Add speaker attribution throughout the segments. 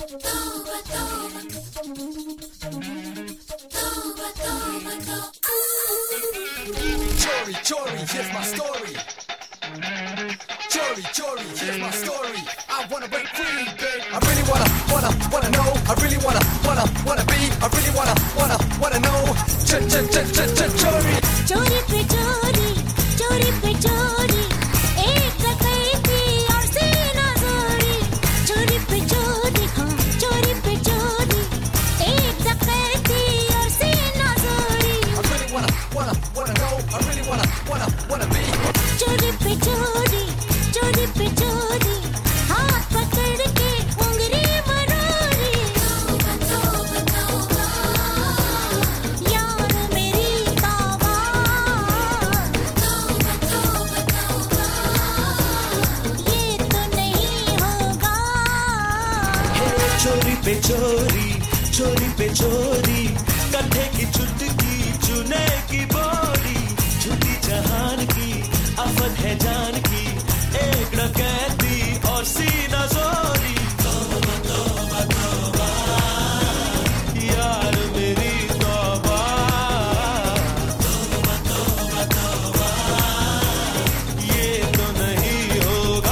Speaker 1: Chori, chori, here's my story. Chori, chori, here's my story. I wanna break free, babe. I really wanna know. I really wanna be. I really wanna know. Chori.
Speaker 2: चोरी पे चोरी, चोरी पे चोरी, एक डकैती और सीना जोरी। चोरी पे चोरी, हाँ चोरी पे चोरी, एक डकैती और सीना जोरी।
Speaker 1: I really wanna know. I really wanna be.
Speaker 2: चोरी पे चोरी, चोरी पे चोरी, हाथ पकड़ के उंगली मरोरी। यार मेरी तौबा, ये तो नहीं होगा।
Speaker 3: चोरी पे चोरी, चोरी पे चोरी, कंधे की चुटकी चुने की बोली, झूठी जहान की आफत है जान की, एक डकैती और सीना जोरी। तौबा तौबा तौबा, यार मेरी तौबा। तौबा तौबा तौबा, ये तो नहीं होगा।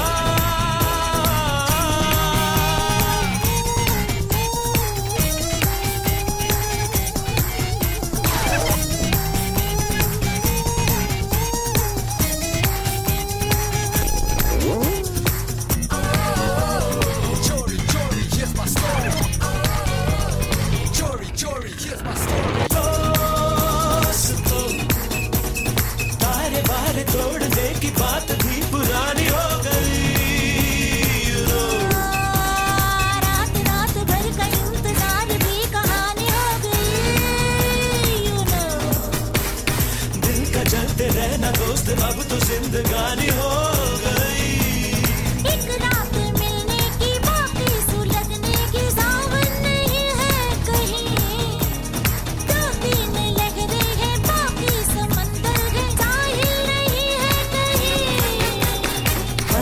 Speaker 1: Chori, chori, here's my story. Chori, chori, here's my story.
Speaker 3: दोस्तों, तारे बारे तोड़ने की बात भी पुरानी हो गई। You know,
Speaker 2: रात रात भर का इंतजार भी कहानी हो गई। You know,
Speaker 3: दिल का जलते रहना दोस्त अब तो जिंदगानी हो गई।
Speaker 2: एक रात मिलने की बाकी सुलगने की सावन नहीं है कहीं। दो तीन लहरें हैं बाकी समंदर है, साहिल नहीं है कहीं।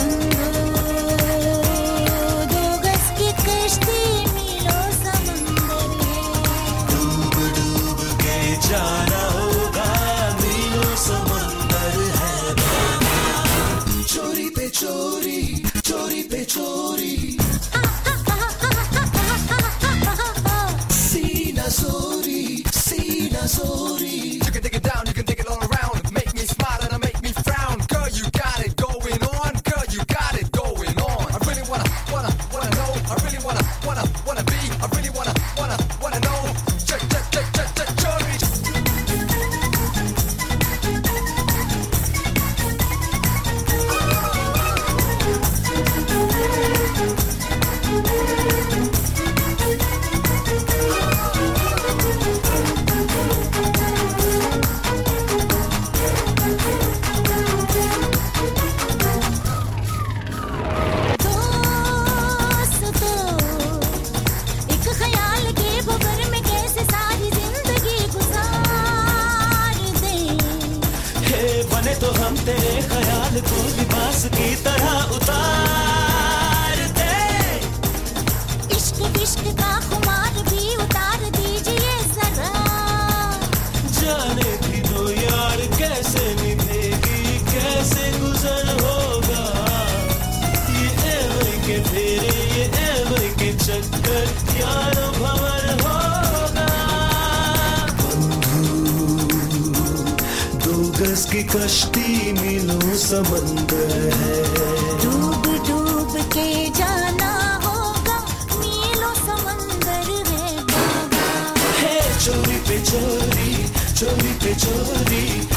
Speaker 2: दो गज की कश्ती मिलो समंदर है।
Speaker 3: डूब डूब के जाना होगा, मीलों समंदर है बाबा। चोरी पे चोरी, चोरी पे चोरी, सीना सोरी, सीना सोरी।
Speaker 1: You can dig it down, you can dig it all around. Make me smile and make me frown. Girl, you got it going on. Girl, you got it going on. I really wanna know. I really wanna be. I really wanna know. Chori.
Speaker 2: दोस्तों, एक ख्याल के भंवर में कैसे सारी जिंदगी गुजार दें।
Speaker 3: हे बने तो हम तेरे ख्याल को लिबास की तरह उतार दे।
Speaker 2: इश्क विश्क का खुमार भी उतार दीजिए जरा।
Speaker 3: जाने भी दो यार कैसे निभेगी, कैसे गुजर होगा। ये एवं के फेरे, ये एवं के चक्कर, यार भंवर होगा। दो गज की कश्ती मीलों समंदर है।
Speaker 2: डूब डूब के जाना होगा, मीलों समंदर है बाबा।
Speaker 3: हे चोरी पे चोरी, चोरी पे चोरी,